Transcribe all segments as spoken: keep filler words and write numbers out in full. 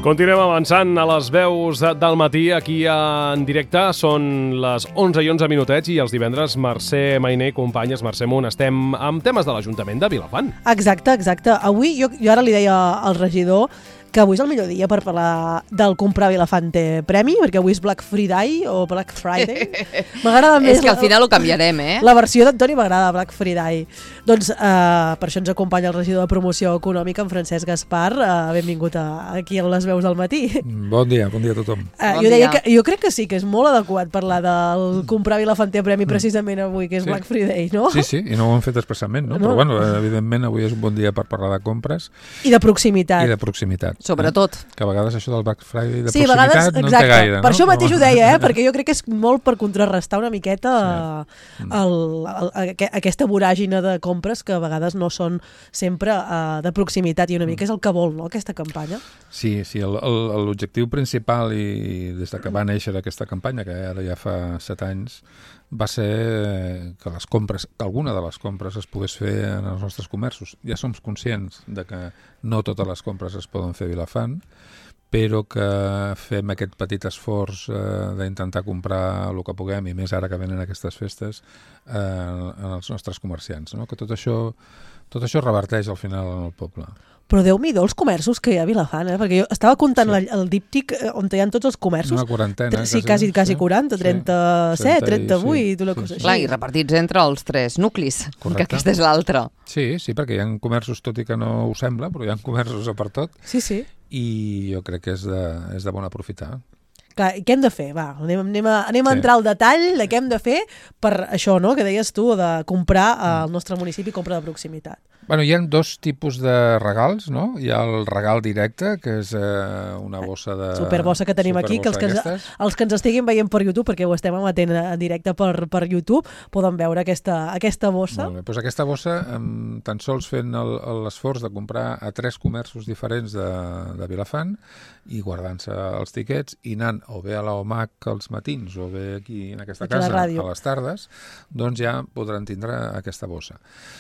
Continuem avançant a les veus del matí aquí en directe. Són les onze i onze minutets i els divendres Mercè Mainer i companyes, Mercè Munt, estem amb temes de l'Ajuntament de Vilafant. Exacte, exacte. Avui, jo, jo ara li deia al regidor que avui és el millor dia per parlar del comprar Vilafant té premi, perquè avui és Black Friday o Black Friday. M'agrada més... És que al final ho canviarem, eh? La versió d'Antoni m'agrada, Black Friday. Doncs uh, per això ens acompanya el regidor de Promoció Econòmica, en Francesc Gaspar. Uh, benvingut a, aquí a les veus del matí. Bon dia, bon dia a tothom. Uh, bon jo, deia dia. que, jo crec que sí, que és molt adequat parlar del comprar Vilafant té premi precisament avui, que és Sí. Black Friday, no? Sí, sí, i no ho hem fet expressament, no? No. Però bueno, evidentment avui és un bon dia per parlar de compres I de proximitat. i de proximitat. Sobretot. Que a vegades això del Black Friday de Sí, a proximitat vegades, no en exacte. té gaire, no? Per això mateix No. ho deia, eh? Perquè jo crec que és molt per contrarrestar una miqueta Sí. el, el, el, aquesta voràgina de compres que a vegades no són sempre uh, de proximitat i una mica és el que vol, no?, aquesta campanya. Sí, sí, el- el- l'objectiu principal i des de que va néixer aquesta campanya, que ara ja fa set anys, va ser que les compres, que alguna de les compres es pogués fer en els nostres comerços. Ja som conscients de que no totes les compres es poden fer a Vilafant, però que fem aquest petit esforç eh, d'intentar comprar el que puguem, i més ara que venen aquestes festes, eh, en els nostres comerciants, no? Que tot això, tot això reverteix al final en el poble. Però Déu-n'hi-do els comerços que hi ha a Vilafant, eh? Perquè jo estava comptant Sí. sí. el, el díptic eh, on hi ha tots els comerços. Una quarantena, Sí, quasi, quasi quaranta, trenta-set, Sí, trenta-vuit, sí, una sí, cosa sí. així. Clar, i repartits entre els tres nuclis, Correcte. que aquesta és l'altra. Sí, sí, perquè hi ha comerços, tot i que no ho sembla, però hi ha comerços a per tot, Sí, sí. i jo crec que és de, és de bon aprofitar. Clar, i què hem de fer? Va, anem, anem, a, anem a Sí. entrar al detall de què hem de fer per això, no?, que deies tu, de comprar al nostre municipi, compra de proximitat. Bueno, hi ha dos tipus de regals, no? Hi ha el regal directe, que és eh, una bossa de... Superbossa que tenim aquí, que els que, ens, d'aquestes. els que ens estiguin veient per YouTube, perquè ho estem emetent en directe per, per YouTube, poden veure aquesta, aquesta bossa. Molt bé. Doncs aquesta bossa, amb, tan sols fent el- l'esforç de comprar a tres comerços diferents de, de Vilafant i guardant-se els tiquets i anant o bé a la O M A C als matins o bé aquí en aquesta Aquí a la casa ràdio. a les tardes, doncs ja podran tindre aquesta bossa.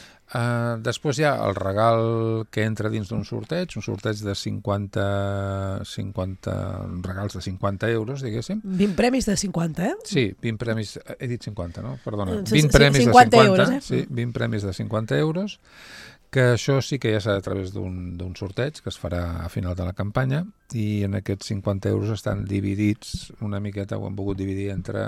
Uh, després hi ha el regal que entra dins d'un sorteig, un sorteig de cinquanta, cinquanta regals de cinquanta euros, diguéssim. vint premis de cinquanta, eh? Sí, vint premis, he dit cinquanta, no? Perdona, Sí, vint sí, premis cinquanta de cinquanta, euros, eh? sí, vint premis de cinquanta euros, que això sí que ja serà a través d'un d'un sorteig que es farà a final de la campanya, i en aquests cinquanta euros estan dividits una miqueta, ho hem volgut dividir entre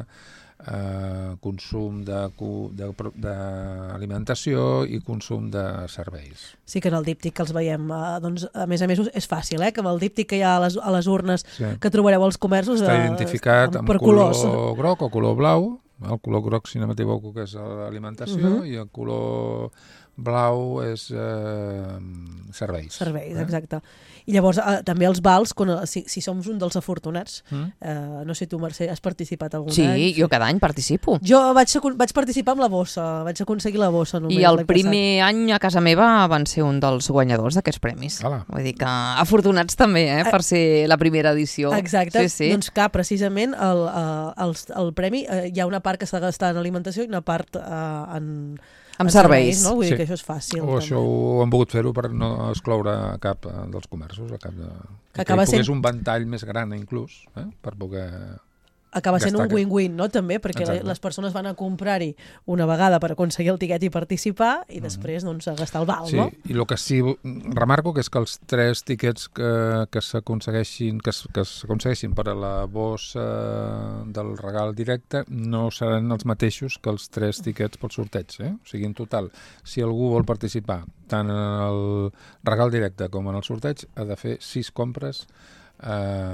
eh, consum de cu- de pro- d'alimentació i consum de serveis. Sí que en el díptic que els veiem, eh, doncs, a més a més és fàcil, eh? Que amb el díptic que hi ha a les, a les urnes Sí. que trobareu als comerços... Està eh, identificat amb per color colors. groc o color blau. El color groc, si no m'equivoco, que és l'alimentació, Mhm. i el color blau és eh, serveis. Serveis, eh? exacte. I llavors eh, també els vals, quan, si, si som un dels afortunats, Mm? eh, no sé tu, Mercè, has participat algun Sí, any? jo cada any participo. Jo vaig, acon- vaig participar amb la bossa, vaig aconseguir la bossa només I el l'any primer any a casa meva van ser un dels guanyadors d'aquests premis. Ala. Vull dir que afortunats també, eh, per ser la primera edició. passat. Exacte, Sí, sí. doncs clar, precisament el, eh, el, el premi, eh, hi ha una part que s'ha de gastar en alimentació i una part eh, en, Amb en serveis. no? Vull dir Sí. que això és fàcil. O això ho hem volgut fer-ho per no excloure cap eh, dels comerços, a cap de... Que acaba hi pogués sent- un ventall més gran, inclús, eh? per poder... Acaba sent un gastar aquest- win-win, no?, també, perquè Exacte. les persones van a comprar-hi una vegada per aconseguir el tiquet i participar i després, doncs, a gastar el val, Sí, no? i el que sí remarco que és que els tres tiquets que, que s'aconsegueixin que s- que s'aconsegueixin per a la bossa del regal directe no seran els mateixos que els tres tiquets pel sorteig, eh? O sigui, en total, si algú vol participar tant en el regal directe com en el sorteig, ha de fer sis compres eh,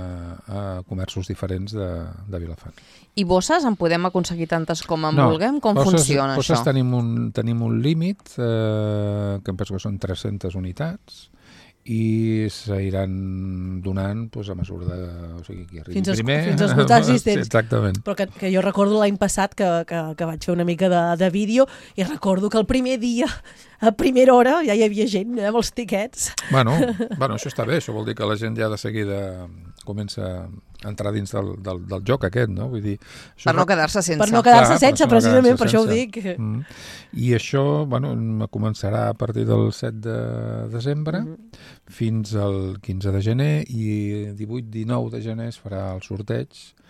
a comerços diferents de, de Vilafant. I bosses en podem aconseguir tantes com en No, vulguem? Com bosses- funciona bosses això? Tenim un, tenim un límit, eh, que em penso que són tres-centes unitats, i s'aniran donant doncs, a mesura de... O sigui, qui arribi Fins a- primer... fins a esgotar Sí, existents. exactament. Però que, que jo recordo l'any passat que, que, que vaig fer una mica de, de vídeo i recordo que el primer dia, a primera hora, ja hi havia gent eh, amb els tiquets. Bueno, bueno, això està bé, això vol dir que la gent ja de seguida comença a entrar dins del, del, del joc aquest, no? Vull dir, això Per no quedar-se sense. Per no quedar-se Clar, sense, per no precisament, quedar-se per això ho sense. dic. Mm. I això, bueno, començarà a partir del set de desembre mm. fins al quinze de gener i divuit dinou de gener es farà el sorteig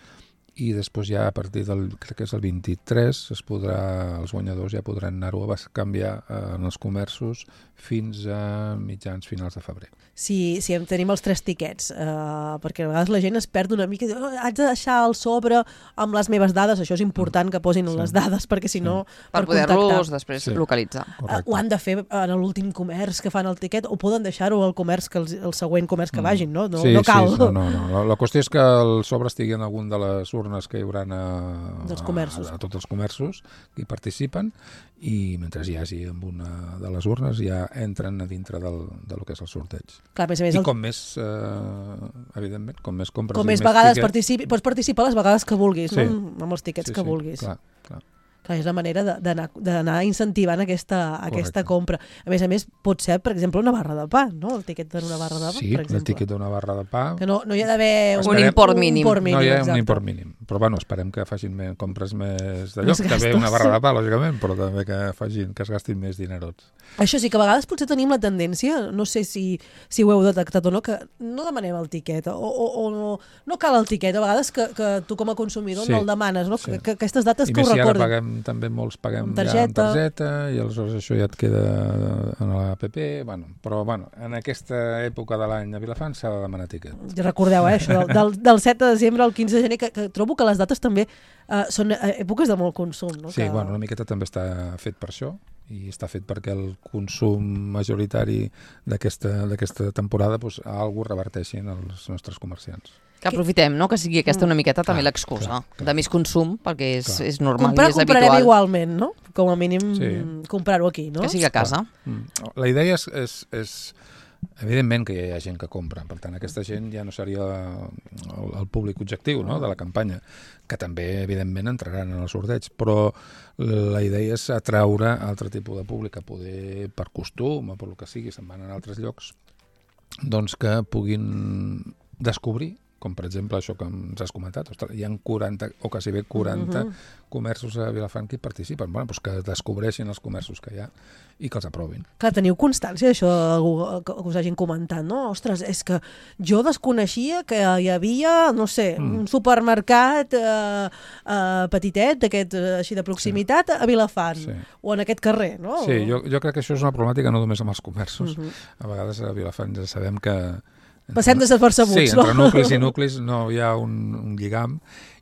i després ja a partir del, crec que és el vint-i-tres, es podrà, els guanyadors ja podran anar-ho a canviar eh, en els comerços fins a mitjans finals de febrer. Si, si en tenim els tres tiquets, eh, perquè a vegades la gent es perd una mica i diu, oh, haig de deixar el sobre amb les meves dades, això és important que posin Sí. les dades perquè si no, Per, per poder-los contactar. després Sí. localitzar. Uh, ho han de fer en l'últim comerç que fan el tiquet o poden deixar-ho al comerç que el, el següent comerç que vagin, no? No, sí, no cal. Sí, no, no, no. La, la qüestió és que el sobre estigui en algun de les urnes que hi haurà a, Dels comerços. a, a tots els comerços que hi participen i mentre hi hagi en una de les urnes ja entren a dintre del, de lo que és el sorteig. Clar, a més a més, I el, com més, eh, evidentment, com més compres com i més vegades tiquets, participi, pots participar les vegades que vulguis, Sí. no? Amb els tiquets sí, que sí, vulguis. Clar, clar. Clar, és la manera de- d'anar d'anar incentivant aquesta, aquesta Correcte. compra. A més a més, pot ser, per exemple, una barra de pa, no? El tiquet d'una barra de pa, Sí, per el exemple. tiquet d'una barra de pa. Que no, no hi ha d'haver Un import mínim. Un import mínim, no hi ha exacte. un import mínim. Però bueno, esperem que facin més, compres més d'allò. Més També gastos. una barra de pa, lògicament, però també que facin, que es gastin més dinerots. Això sí que a vegades potser tenim la tendència, no sé si, si ho heu detectat o no, que no demanem el tiquet, o, o, o no, no cal el tiquet, a vegades que, que tu com a consumidor Sí. no el demanes, no? Sí. Que, que aquestes dates I que ho més si ara recordin. paguem, també molts paguem Amb ja amb targeta. targeta i aleshores això ja et queda en l'app. Bueno, però bueno, en aquesta època de l'any a Vilafant s'ha de demanar tiquet. Ja recordeu, eh, això, del, del, del set de desembre al quinze de gener, que, que trobo que les dates també eh, són eh, èpoques de molt consum, no? Sí, que... bueno, una miqueta també està fet per això i està fet perquè el consum majoritari d'aquesta d'aquesta temporada doncs, algú reverteixi en els nostres comerciants. Que aprofitem, no?, que sigui aquesta una miqueta també Clar, l'excusa clar, clar. de més consum, perquè és, Clar. és normal Comprar, i és comprarem habitual igualment, no? Com a mínim Sí. comprar-ho aquí, no? que sigui a casa. Mm. La idea és, és, és evidentment que hi ha gent que compra, per tant aquesta gent ja no seria el, el públic objectiu, no?, de la campanya, que també evidentment entraran en el sorteig, però la idea és atraure altre tipus de públic, que poder per costum o per el que sigui, se'n van a altres llocs, doncs que puguin descobrir, com per exemple això que ens has comentat, ostres, hi ha quaranta o quasi bé quaranta Mhm. comerços a Vilafant que hi participen, bueno, doncs que descobreixin els comerços que hi ha i que els aprovin. Clar, teniu constància d'això algú que que us hagin comentat, no? Ostres, és que jo desconeixia que hi havia, no sé, Mm. un supermercat eh, eh, petitet, d'aquest eh, així de proximitat, a Vilafant, Sí. o en aquest carrer, no? Sí, jo, jo crec que això és una problemàtica no només amb els comerços. Mhm. A vegades a Vilafant ja sabem que... Passem desapercebuts, sí, no? entre nuclis i nuclis no hi ha un, un lligam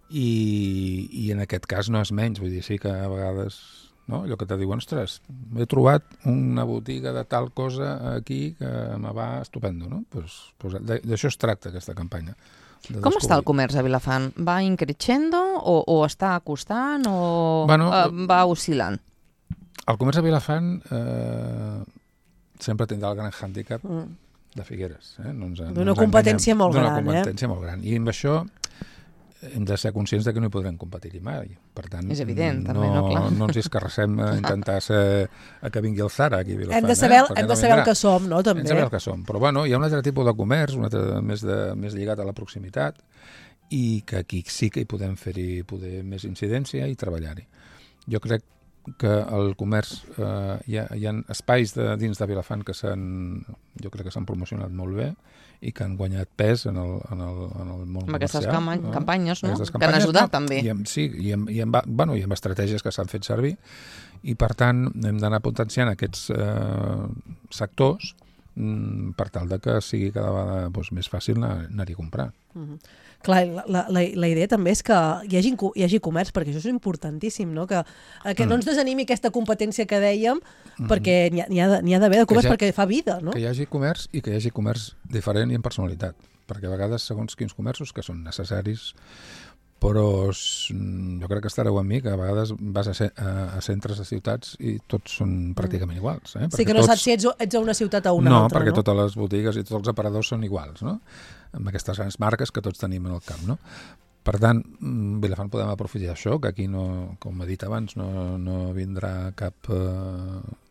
i, i en aquest cas no és menys. Vull dir, sí que a vegades... No? Allò que te diuen, ostres, he trobat una botiga de tal cosa aquí que me va estupendo, no? Pues, pues d'això es tracta aquesta campanya. De Com està el descobrir. comerç a Vilafant? Va increixendo o, o està acostant o Bueno, eh, va oscil·lant? El comerç a Vilafant eh, sempre tindrà el gran hàndicap Mm. de Figueres. Eh? No ens, no D'una ens competència enganyem. molt D'una gran, eh? competència molt gran. I amb això hem de ser conscients de que no hi podrem competir mai. Per tant, És evident, també, no? Clar. no ens hi escarrassem a intentar ser, a que vingui el Zara aquí a Vilafant. Hem de saber, eh? Perquè hem no de saber el vindrà. que som, no? També. Hem de saber el que som. Però bueno, hi ha un altre tipus de comerç, un altre més, de, més lligat a la proximitat, i que aquí sí que hi podem fer-hi poder més incidència i treballar-hi. Jo crec que el comerç, eh, hi, ha, hi ha espais de, dins de Vilafant que s'han, jo crec que s'han promocionat molt bé i que han guanyat pes en el, en el, en el món Amb aquestes comercial. cama- campanyes, no? Aquestes Que han ajudat, també. I amb, sí, i amb, i amb, bueno, i amb estratègies que s'han fet servir i per tant hem d'anar potenciant aquests eh, sectors mm, per tal de que sigui cada vegada doncs, més fàcil anar- anar-hi a comprar. Mhm. Clar, la, la, la la idea també és que hi hagi, co- hi hagi comerç, perquè això és importantíssim, no? Que, eh, que no ens desanimi aquesta competència que dèiem, perquè n'hi ha, n'hi ha de- n'hi ha d'haver de comerç ja- perquè fa vida, no? Que hi hagi comerç i que hi hagi comerç diferent i en personalitat, perquè a vegades segons quins comerços que són necessaris, però s- jo crec que estareu amb mi que a vegades vas a, ce- a, a centres de ciutats i tots són pràcticament iguals. Eh? Sí, Perquè que no tots... saps si ets, ets a una ciutat o a una no, altra, perquè no? totes les botigues i tots els aparadors són iguals, no? Amb aquestes grans marques que tots tenim en el camp, no? Per tant, mm, Vilafant podem aprofitar això, que aquí, no, com he dit abans, no, no vindrà cap eh,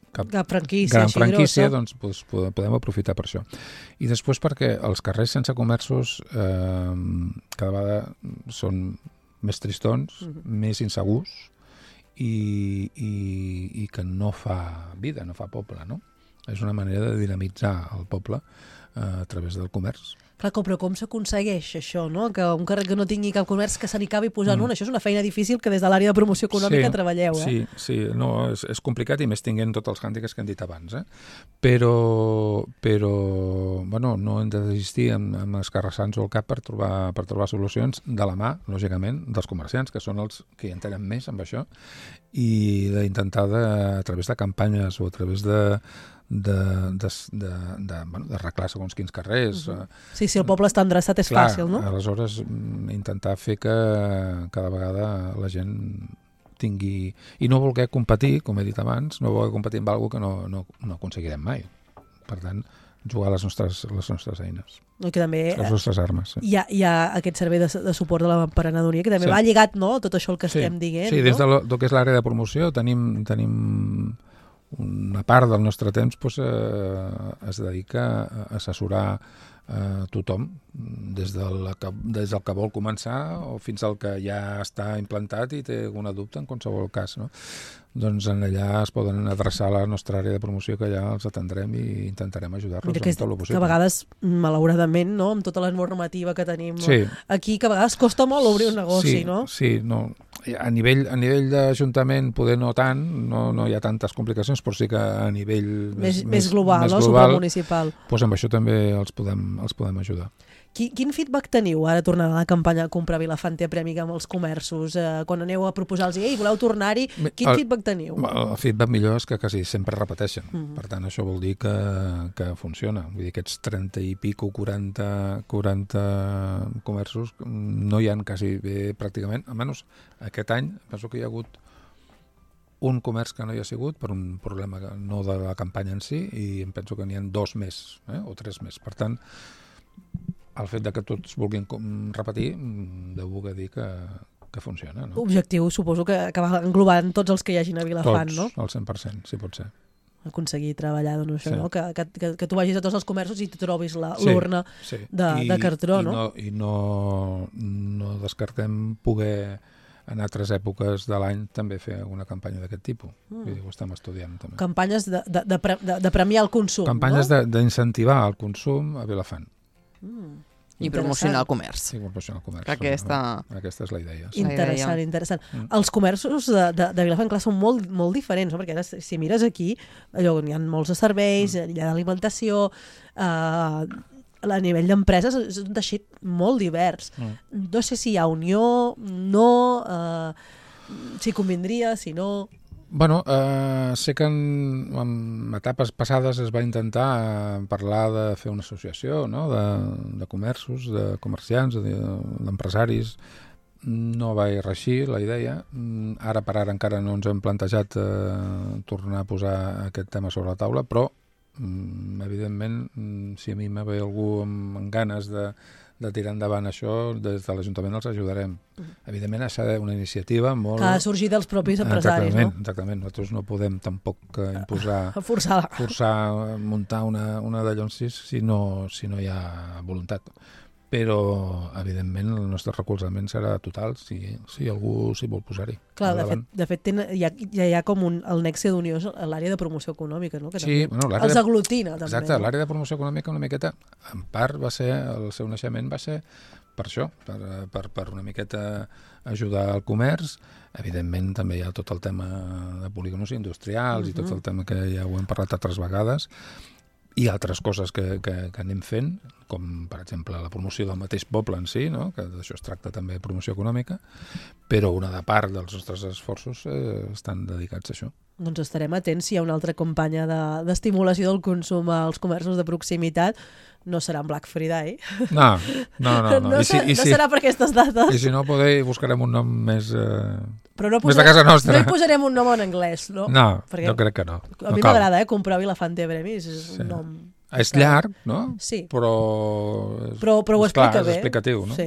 cap, Cap franquícia, gran així franquícia, grossa. doncs, doncs podem aprofitar per això. I després perquè els carrers sense comerços eh, cada vegada són més tristons, mm-hmm. més insegurs i, i, i que no fa vida, no fa poble, no? És una manera de dinamitzar el poble eh, a través del comerç. Clar, com, però com s'aconsegueix això, no? Que un carrer que no tingui cap comerç que se n'hi acabi posant mm. un, això és una feina difícil que des de l'àrea de promoció econòmica sí, treballeu, eh? Sí, sí, no, és, és complicat i més tinguent tots els hàndicaps que hem dit abans, eh? Però, però bueno, no hem de desistir amb, amb escarrassar-nos el cap per trobar, per trobar solucions de la mà, lògicament, dels comerciants, que són els que hi entenen més amb això, i d'intentar de, a través de campanyes o a través de de, de, de, de, bueno, d'arreglar segons quins carrers. Uh-huh. Sí, si el poble està endreçat és Clar, fàcil, no? Aleshores, intentar fer que cada vegada la gent tingui... I no voler competir, com he dit abans, no voler competir amb alguna cosa que no, no, no aconseguirem mai. Per tant, jugar les nostres, les nostres eines. Que també, les nostres armes. Sí. Hi, ha, hi ha aquest servei de, de suport de l'emprenedoria que també sí. va lligat, no?, tot això el que sí. estem dient. Sí, des no? de lo, del que és l'àrea de promoció tenim... tenim una part del nostre temps doncs, eh, es dedica a assessorar eh, tothom, des, de la que, des del que vol començar o fins al que ja està implantat i té alguna dubte en qualsevol cas. No? Doncs en allà es poden adreçar a la nostra àrea de promoció, que ja els atendrem i intentarem ajudar-los en tot el possible. Que a vegades, malauradament, no, amb tota la normativa que tenim sí. aquí, que a vegades costa molt obrir un negoci, sí, no? Sí, no. A nivell, a nivell d'Ajuntament poder no tant, no, no hi ha tantes complicacions, però sí que a nivell més, més, més global, més no? global, supramunicipal. Doncs amb això també els podem, els podem ajudar. Quin, quin feedback teniu ara tornant a la campanya Comprar Vilafant Premi amb els comerços? Eh, quan aneu a proposar-los, ei, voleu tornar-hi? Quin el, feedback teniu? El feedback millor és que quasi sempre repeteixen. Mm. Per tant, això vol dir que, que funciona. Vull dir, aquests trenta i pico, quaranta, quaranta comerços no hi ha quasi bé pràcticament. Almenys aquest any penso que hi ha hagut un comerç que no hi ha sigut per un problema no de la campanya en si, i em penso que n'hi ha dos més, eh, o tres més. Per tant, el fet de que tots vulguin repetir deu voler dir que, que funciona. No? Objectiu, suposo que acaba englobant tots els que hi hagin a Vilafant, tots, no? Tots, al cent per cent, si pot ser. Aconseguir treballar, doncs, això, sí. no? Que, que, que tu vagis a tots els comerços i tu trobis l'urna sí, sí. de, I, de cartró, no? I, no, i no, no descartem poder en altres èpoques de l'any també fer una campanya d'aquest tipus. Mm. Vull dir, ho estem estudiant també. Campanyes de, de, de, pre, de, de premiar el consum, campanyes no? d'incentivar el consum a Vilafant. Mm. I promocionar el comerç. Sí, promocionar el comerç. Que aquesta... aquesta és la idea. Sí. Interessant, idea. interessant. Mm. Els comerços de, de, de Vilafant, clar, són molt, molt diferents, no? Perquè ara, si mires aquí, allò, hi ha molts de serveis, mm. hi ha d'alimentació, eh, a nivell d'empreses és un teixit molt divers. Mm. No sé si hi ha unió, no, eh, si convindria, si no... Bueno, eh, sé que en, en etapes passades es va intentar eh, parlar de fer una associació, no? de, de comerços, de comerciants, d'empresaris. No va reeixir la idea. Ara per ara encara no ens hem plantejat eh, tornar a posar aquest tema sobre la taula, però mm, evidentment, si a mi me ve algú amb, amb ganes de de tirar endavant això, des de l'Ajuntament els ajudarem. Mm. Evidentment, ha de una iniciativa molt... Que ha de sorgir dels propis empresaris, exactament, no? Exactament, nosaltres no podem tampoc imposar... Forçar. Forçar, muntar una, una de llonsis si no, si no hi ha voluntat. Però, evidentment, el nostre recolzament serà total si, si algú s'hi vol posar-hi. Clar, de fet, de fet ten, hi, ha, hi ha com un, el nexe d'unió a l'àrea de promoció econòmica, no? Que sí, bueno, els de, aglutina, també. Exacte, no? L'àrea de promoció econòmica una miqueta, en part va ser, el seu naixement va ser per això, per, per, per una miqueta ajudar al comerç. Evidentment, també hi ha tot el tema de polígonos industrials uh-huh. i tot el tema que ja ho hem parlat altres vegades, i altres coses que, que, que anem fent, com per exemple la promoció del mateix poble en si, no? Que d'això es tracta també de promoció econòmica, però una de part dels nostres esforços eh, estan dedicats a això. Doncs estarem atents si hi ha una altra campanya d'estimulació de, del consum als comerços de proximitat. No serà en Black Friday. No, no, no. No, no, I si, i no si, serà per aquestes dates. I si no podeu, buscarem un nom més, eh, Però no més de casa nostra. No hi posarem un nom en anglès, no? No, perquè jo crec que no. A mi no m'agrada, eh, comprar Vilafant Premi, és sí. un nom... És llarg, no? Sí. Però, Però, però ho és clar, explica és bé. explicatiu, no? Sí.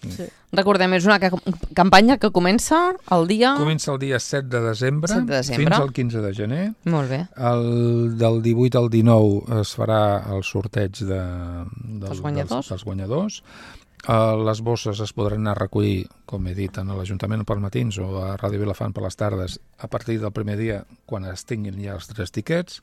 Sí. Recordem, és una ca campanya que comença el dia... Comença el dia set de desembre, set de desembre. fins al quinze de gener. Molt bé. El, del divuit al dinou es farà el sorteig de, del, Els guanyadors. Dels, dels guanyadors. Uh, les bosses es podran anar a recollir, com he dit, en l'Ajuntament per matins o a Ràdio Vilafant per les tardes, a partir del primer dia, quan es tinguin ja els tres tiquets.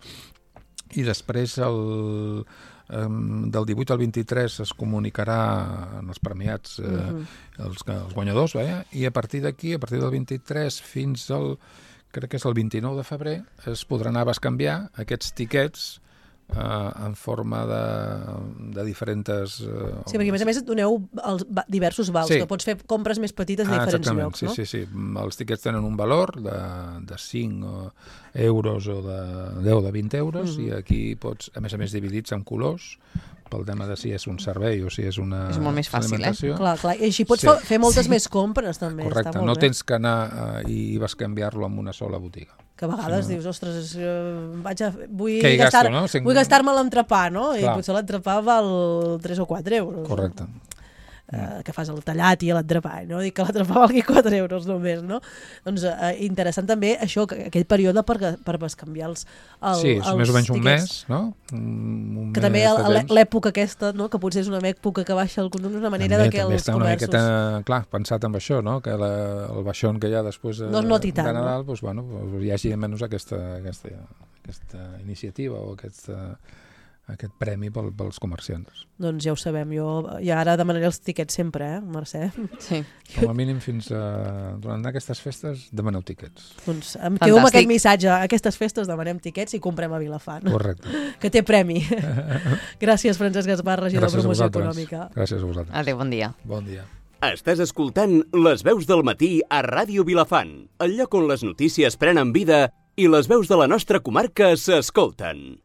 I després, el, um, del divuit al vint-i-tres, es comunicarà en els premiats eh, uh-huh. els, els guanyadors, veia? I a partir d'aquí, a partir del vint-i-tres fins al, crec que és el vint-i-nou de febrer, es podran anar a bescanviar aquests tiquets Uh, en forma de, de diferents... Uh, sí, perquè a més a més et doneu els diversos vals, sí. Que pots fer compres més petites a ah, diferents llocs, sí, no? Sí, sí, sí. Els tiquets tenen un valor de, de cinc euros o de deu, de vint euros, mm-hmm. i aquí pots, a més a més, dividits en colors, pel tema de si és un servei o si és una és molt més fàcil, eh? Clar, clar. I així pots sí. fer moltes sí. més compres, també. Correcte, està molt no bé. tens que anar uh, i bescanviar-lo en una sola botiga. Que a vegades sí, no? dius, ostres, vaig a, vull gasto, gastar-me no? Cinc... vull gastar-me l'entrepà, no? Clar. I potser l'entrepà val tres o quatre euros. Correcte. No? Uh, que fas el tallat i l'entrepà, no? Dic que l'entrepà valgui quatre euros només, no? Doncs uh, interessant també això, que aquell període per, per bescanviar els, el, sí, és els més o menys un tiquets. mes, no? Un, un que també l'època aquesta, no? Que potser és una època que baixa el consum, és una manera també, de que també els està comerços... Una miqueta, clar, pensat amb això, no? Que la, el baixón que hi ha després uh, no noti tant, de Nadal, no? doncs, bueno, doncs hi hagi menys aquesta, aquesta, aquesta iniciativa o aquesta... aquest premi pel, pels comerciants. Doncs ja ho sabem, jo i ara demanaré els tiquets sempre, eh, Mercè? Sí. Com a mínim fins a... durant aquestes festes demaneu tiquets. Doncs em quedo amb aquest missatge, a aquestes festes demanem tiquets i comprem a Vilafant. Correcte. Que té premi. Gràcies, Francesc Gaspar, regidor de Promoció Econòmica. Gràcies a vosaltres. Adéu, bon dia. Bon dia. Estàs escoltant Les Veus del Matí a Ràdio Vilafant, el lloc on les notícies prenen vida i les veus de la nostra comarca s'escolten.